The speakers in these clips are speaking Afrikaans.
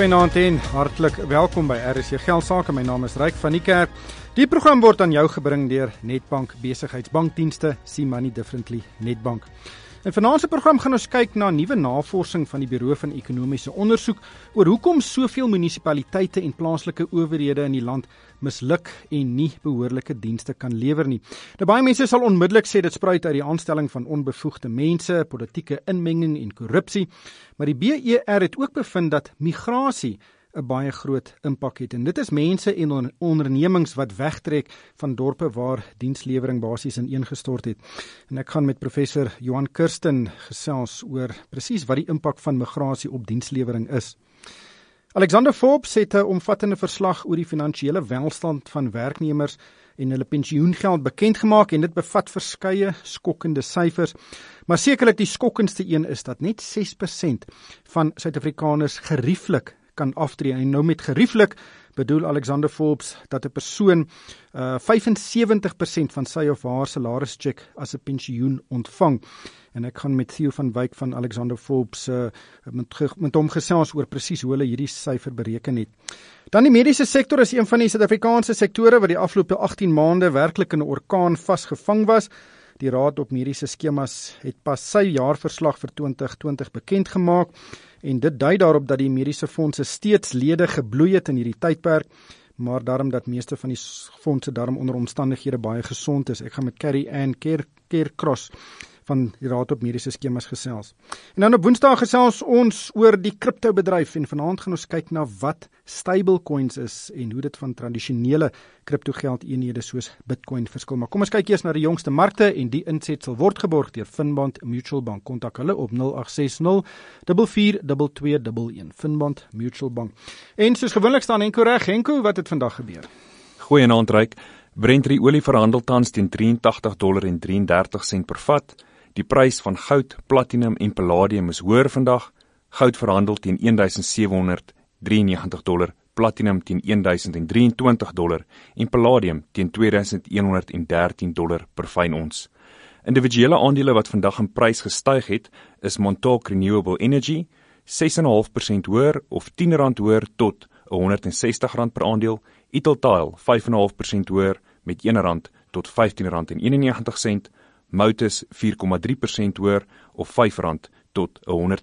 Goeienaand en hartlik welkom by RSC Geldsaake. My naam is Ryk van die Kerk. Die program word aan jou gebring deur Nedbank Besigheidsbankdienste, See Money Differently Nedbank. In vanaand se program gaan ons kyk na nuwe navorsing van die Buro van Ekonomiese Ondersoek oor hoekom soveel munisipaliteite en plaaslike owerhede in die land misluk en nie behoorlike dienste kan lewer nie. Nou, baie mense sal onmiddellik sê dit spruit uit die aanstelling van onbevoegde mense, politieke inmenging en korrupsie, maar die BER het ook bevind dat migrasie 'n baie groot impak het. En dit is mense en ondernemings wat wegtrek van dorpe waar dienslewering basies ineengestort het. En ek gaan met professor Johan Kirsten gesels oor presies wat die impak van migrasie op dienslewering is. Alexander Forbes het 'n omvattende verslag oor die finansiële welstand van werknemers en hulle pensioengeld bekend gemaak en dit bevat verskeie skokkende syfers. Maar sekerlik die skokkendste een is dat net 6% van Suid-Afrikaners gerieflik kan aftree. En nou met gerieflik bedoel Alexander Forbes dat 'n persoon 75% van sy of haar salarischeck as 'n pensioen ontvang. En ek gaan met Theo van Wyk van Alexander Forbes met hom gesels oor presies hoe hulle hierdie syfer bereken het. Dan die mediese sektor is een van die Suid-Afrikaanse sektore wat die afgelope 18 maande werklik in 'n orkaan vasgevang was. Die Raad op Mediese Skemas het pas sy jaarverslag vir 2020 bekend gemaak en dit dui daarop dat die mediese fondse steeds lede gebloei het in hierdie tydperk, maar daarom dat meeste van die fondse daarom onder omstandighede baie gesond is. Ek gaan met Carrie Ann Keercross van die Raad op Mediese Skemas gesels. En dan op Woensdag gesels ons oor die kriptobedryf en vanaand gaan ons kyk na wat stablecoins is en hoe dit van tradisionele kriptogeldeenhede soos Bitcoin verskil. Maar kom ons kyk eers na die jongste markte en die inset sal word geborg deur Finbond Mutual Bank. Kontak hulle op 0860 442211. Finbond Mutual Bank. En soos gewoonlik staan Henko reg. Henko, wat het vandag gebeur? Goeienaand Ryk. Brent olie verhandel tans teen $83.33 per vat. Die prys van goud, platinum en palladium is hoër vandag. Goud verhandel teen $1,793, platinum teen $1,023 en palladium teen $2,113 per fyn ons. Individuele aandele wat vandag in prys gestyg het, is Montauk Renewable Energy, 6,5% hoër of R10 hoër tot R160 per aandeel, Italtile 5,5% hoër met R1 tot R15,91, Motus 4,3% hoër of R5 tot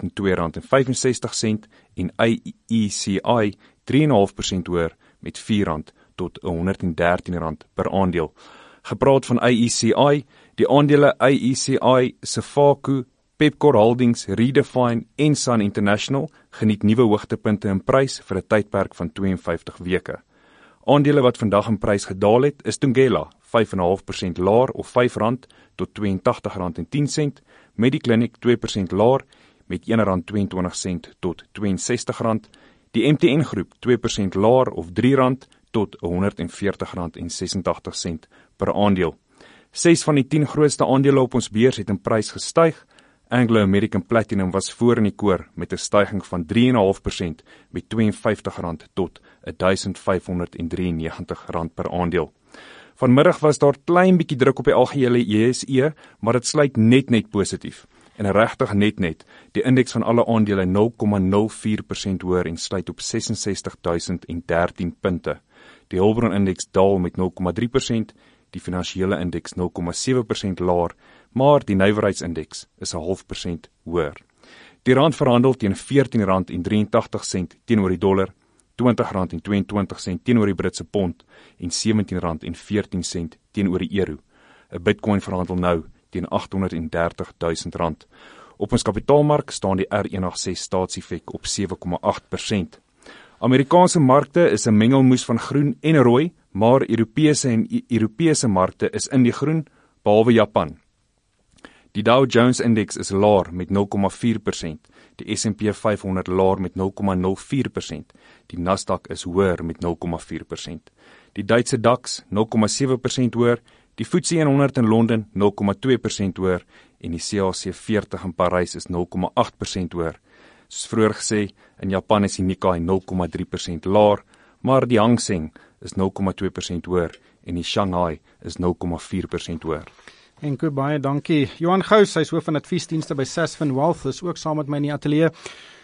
R102,65 en AECI 3,5% hoër met R4 tot R113 per aandeel. Gepraat van AECI, die aandele AECI, Sefaco, Pepkor Holdings, Redefine en Sun International geniet nuwe hoogtepunte in prys vir 'n tydperk van 52 weke. Aandele wat vandag in prys gedaal het, is Thungela 5,5% laer of R5 tot R82,10, Mediclinic 2% laer met R1,22 tot R62, die MTN groep 2% laer of R3 tot R140,86 per aandeel. 6 van die 10 grootste aandele op ons beurs het in prys gestyg. Anglo American Platinum was voor in die koor met 'n styging van 3,5% met R52 tot R1,593 per aandeel. Vanmiddag was daar klein bietjie druk op die algehele JSE, maar dit sluit net positief. En regtig net. Die indeks van alle aandele 0,04% hoër en sluit op 66.013 punte. Die Hulbron indeks daal met 0,3%, die finansiële indeks 0,7% laer, maar die nywerheidsindeks is 0,5% hoër. Die rand verhandel teen R14,83 teenoor die dollar, R20,22 teenoor die Britse pond en R17,14 teenoor die euro. 'n Bitcoin verhandel nou teen R830,000. Op ons kapitaalmark staan die R186 staatsiefek op 7,8%. Amerikaanse markte is 'n mengelmoes van groen en rooi, maar Europese markte is in die groen, behalwe Japan. Die Dow Jones Index is laer met 0,4%, die S&P 500 laer met 0,04%, die Nasdaq is hoër met 0,4%, die Duitse DAX 0,7% hoër, die FTSE 100 in Londen 0,2% hoër en die CAC 40 in Parys is 0,8% hoër. Soos vroeër gesê, in Japan is die Nikkei 0,3% laer, maar die Hang Seng is 0,2% hoër en die Shanghai is 0,4% hoër. Henko, baie dankie. Johan Gous, hy is hoof van adviesdienste by Sasfin Wealth, is ook saam met my in die ateljee.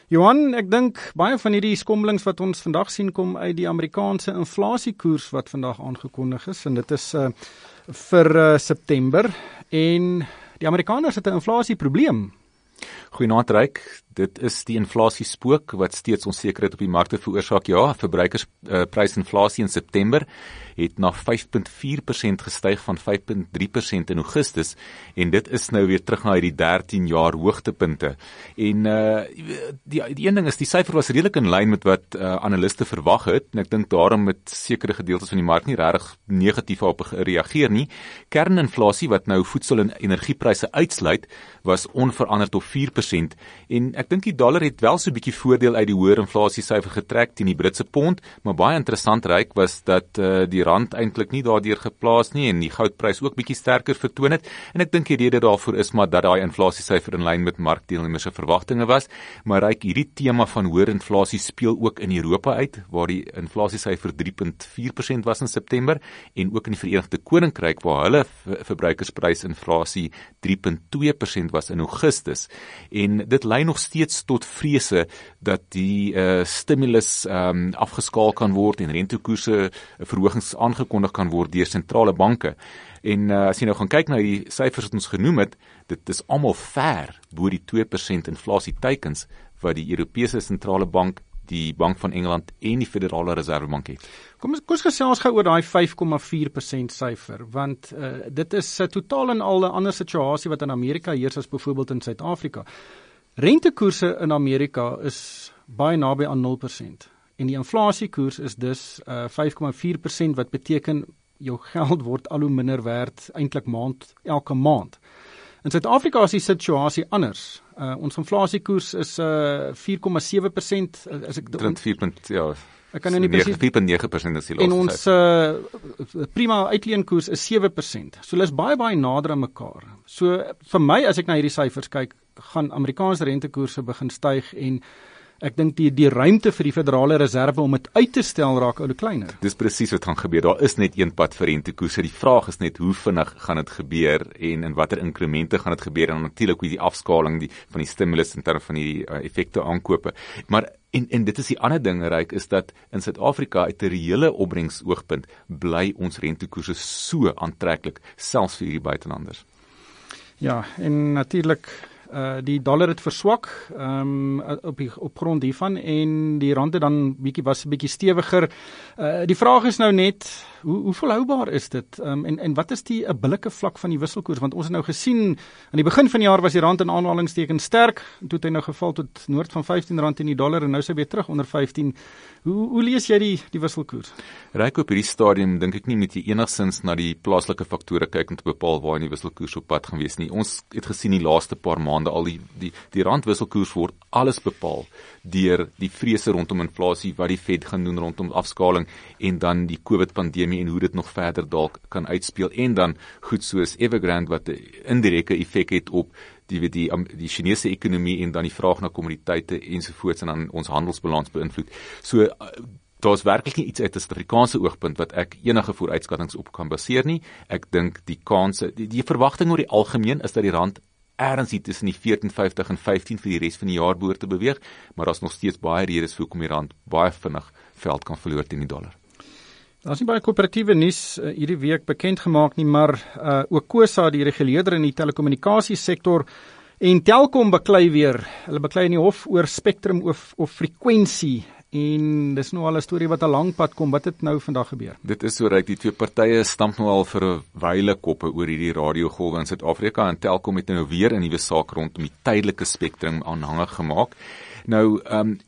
Johan, ek dink baie van hierdie skommelings wat ons vandag sien kom uit die Amerikaanse inflasiekoers wat vandag aangekondig is, en dit is vir September, en die Amerikaners het 'n inflasieprobleem. Goeienaand Ryk, dit is die inflasiespook wat steeds onsekerheid op die markte veroorsaak. Ja, verbruikersprysinflasie in September het na 5.4% gestyg van 5.3% in Augustus, en dit is nou weer terug na hierdie 13 jaar hoogtepunte. En die een ding is, die syfer was redelik in lyn met wat analiste verwag het, en ek dink daarom het sekere gedeeltes van die mark nie regtig negatief op gereageer nie. Kerninflasie, wat nou voedsel- en energiepryse uitsluit, was onveranderd op 4%, en ek dink die dollar het wel so 'n bietjie voordeel uit die hoër inflasiesyfer getrek teen die Britse pond, maar baie interessant Ryk was dat die rand eintlik nie daardeur geplaas nie, en die goudprys ook bietjie sterker vertoon het, en ek dink die rede daarvoor is maar dat daai inflasiesyfer in lyn met markdeelnemers se verwagtinge was. Maar Ryk, hierdie tema van hoër inflasie speel ook in Europa uit, waar die inflasiesyfer 3.4% was in September, en ook in die Verenigde Koninkryk, waar hulle verbruikersprysinflasie 3.2% was in Augustus. En dit lei nog steeds tot vrese dat die stimulus afgeskaal kan word en rentekoerse verhogings aangekondig kan word deur sentrale banke. En as jy nou gaan kyk na die syfers wat ons genoem het, dit is almal ver bo die 2% inflasie teikens wat die Europese sentrale bank, die Bank van Engeland en die Federale Reservebank het. Kom ons gesels gou oor daai 5,4% syfer, want dit is totaal en al 'n ander situasie wat in Amerika heers as byvoorbeeld in Suid-Afrika. Rentekoerse in Amerika is baie naby aan 0%, en die inflasiekoers is dus 5,4%, wat beteken jou geld word al hoe minder werd eintlik elke maand. In Suid-Afrika is die situasie anders. Ons inflasiekoers is 4,7%, as ek 4.9% ek kan nou nie presies 4.9% is die en laaste ons prima uitleenkoers is 7%. So hulle is baie nader aan mekaar. So vir my, as ek na hierdie syfers kyk, gaan Amerikaanse rentekoerse begin styg, en ek dink die ruimte vir die Federale Reserve om dit uit te stel raak ou kleiner. Dis presies wat gaan gebeur. Daar is net een pad vir rentekoerse. Die vraag is net hoe vinnig gaan dit gebeur, en in watter inkremente gaan dit gebeur, en natuurlik hoe die afskaling van die stimulus in terme van die effekte aankope. Maar en dit is die ander ding Ryk, is dat in Suid-Afrika uit 'n reële opbrengsoogpunt bly ons rentekoerse so aantreklik, selfs vir hierdie buitelanders. Ja, en natuurlik die dollar het verswak op grond hiervan, en die rand het dan was 'n bietjie stewiger. Die vraag is nou net, hoe volhoubaar is dit? En wat is die 'n billike vlak van die wisselkoers? Want ons het nou gesien, aan die begin van die jaar was die rand in aanhalingstekens sterk, en toe het hy nou geval tot noord van R15 in die dollar, en nou is hy weer terug onder 15. Hoe lees jy die wisselkoers? Ryk, op hierdie stadium dink ek nie moet jy enigsins na die plaaslike faktore kyk om te bepaal waar die wisselkoers op pad gaan wees nie. Ons het gesien die laaste paar maande al die randwisselkoers word alles bepaal deur die vrese rondom inflasie, wat die Fed gaan doen rondom afskaling, en dan die COVID-pandemie en hoe dit nog verder dalk kan uitspeel, en dan goed soos Evergrande wat 'n indirekte effek het op die Chinese ekonomie, en dan die vraag na kommoditeite ensovoorts, en dan ons handelsbalans beïnvloed. So daar's werklik nie iets uit 'n Suid-Afrikaanse oogpunt wat ek enige vooruitskattings op kan baseer nie. Ek dink die kanse, die verwagting oor die algemeen is dat die rand ergens hier tussen die 14.50 en 15 vir die res van die jaar behoort te beweeg, maar daar's nog steeds baie redes vir hoekom die rand baie vinnig veld kan verloor teen die dollar. Daar's nie baie koöperatiewe nuus hierdie week bekend gemaak nie, maar Okosa, die reguleerder in die telekommunikasiesektor, en Telkom beklei weer. Hulle beklei in die hof oor spektrum of frekwensie, en dis nou al 'n storie wat 'n lang pad kom. Wat het nou vandag gebeur? Dit is so Ryk, die twee partye stamp nou al vir 'n wyle koppe oor hierdie radiogolwe in Suid-Afrika, en Telkom het nou weer 'n nuwe saak rondom die tydelike spektrum aanhangig gemaak. Nou,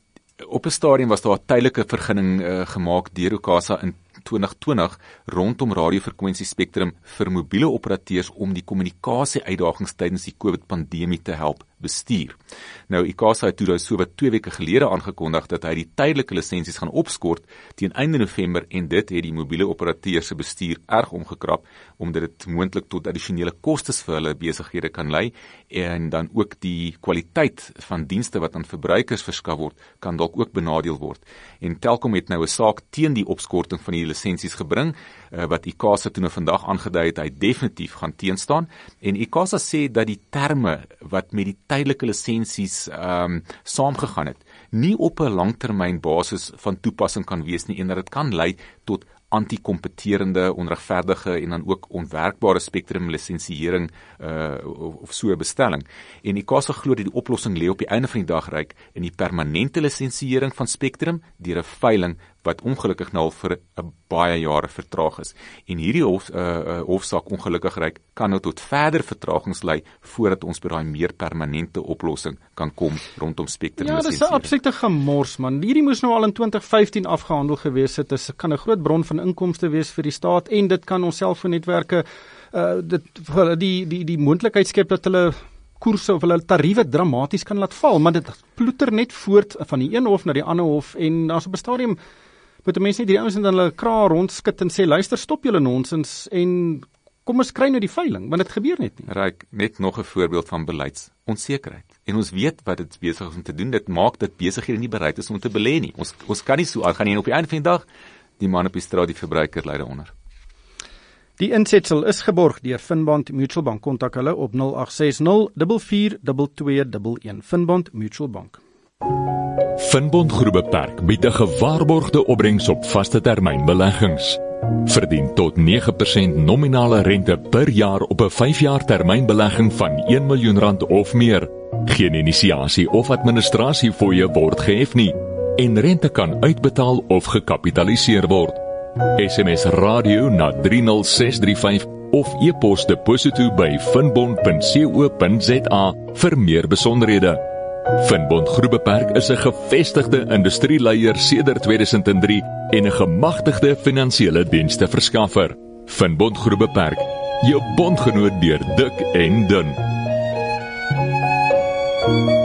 op 'n stadium was daar 'n tydelike vergunning gemaak deur Okosa in 2020 rondom radiofrekwensie-spektrum vir mobiele operateurs om die kommunikasie uitdagings tydens die COVID-pandemie te help bestuur. Nou, ICASA het toe so wat 2 weke gelede aangekondig dat hy die tydelike lisensies gaan opskort teen einde November, en dit het die mobiele operateurs se bestuur erg omgekrap, omdat dit moontlik tot addisionele kostes vir hulle besighede kan lei, en dan ook die kwaliteit van dienste wat aan verbruikers verskaf word, kan dalk ook benadeel word. En Telkom het nou 'n saak teen die opskorting van die lisensies gebring, wat ICASA toe nou vandag aangedui het hy definitief gaan teenstaan, en ICASA sê dat die terme wat met die tydelike lisensies saamgegaan het, nie op 'n langtermyn basis van toepassing kan wees nie, en dat dit kan lei tot anti-kompeterende, onregverdige en dan ook onwerkbare spektrum lisensiering of so 'n bestelling. En ICASA glo dat die oplossing lê op die einde van die dag Ryk in die permanente lisensiering van spektrum deur 'n veiling wat ongelukkig nou al vir 'n baie jare vertraag is. En hierdie hofsaak ongelukkig Ryk kan nou tot verder vertragings lei voordat ons by daai meer permanente oplossing kan kom rondom spektrum lisensiering. Ja, dis 'n absolute gemors man. Hierdie moes nou al in 2015 afgehandel gewees het. Dit kan 'n groot bron van inkomste wees vir die staat en dit kan ons selfoonnetwerke die moontlikheid skep dat hulle koerse of hulle tariewe dramaties kan laat val, maar dit ploeter net voort van die een hof na die ander hof en daar's op 'n stadium moet mense net die ouens in hulle kraal rondskit en sê luister, stop julle nonsens en kom ons kry nou die veiling, want dit gebeur net nie. Ryk, net nog 'n voorbeeld van beleidsonsekerheid. En ons weet wat dit besig is om te doen. Dit maak dat besighede nie bereid is om te belê nie. Ons kan nie so aangaan nie en op die einde van die dag die man op die straat, die verbruiker ly daaronder. Die insetsel is geborg deur Finbond Mutual Bank. Kontak hulle op 0860 442211. Finbond Mutual Bank. Finbond Groep Beperk bied 'n gewaarborgde opbrengs op vaste termynbeleggings. Verdien tot 9% nominale rente per jaar op 'n 5-jaar termynbelegging van R1 miljoen of meer. Geen inisiasie of administrasiefooie word gehef nie en rente kan uitbetaal of gekapitaliseer word. SMS radio na 30635 of e-pos deposito by finbond.co.za vir meer besonderhede. Finbond Groep Beperk is 'n gevestigde industrieleier sedert 2003 en 'n gemagtigde finansiële dienste verskaffer. Finbond Groep Beperk, jou bondgenoot deur dik en dun.